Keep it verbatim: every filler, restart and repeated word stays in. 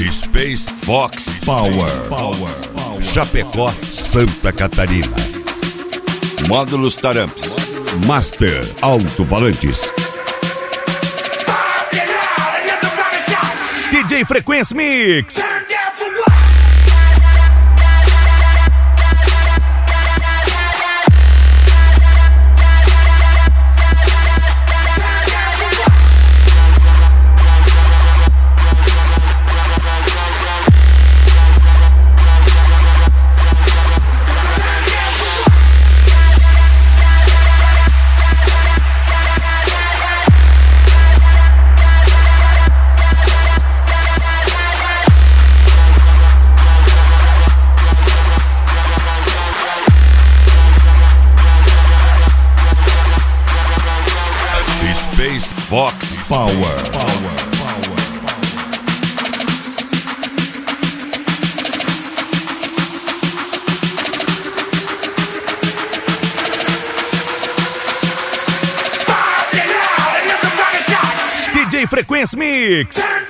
Space Fox Power. Power. Chapecó, Santa Catarina. Módulos Taramps. Master Alto-Falantes. D J Frequência Mix. Space Fox Power. Power. D J Frequência Mix.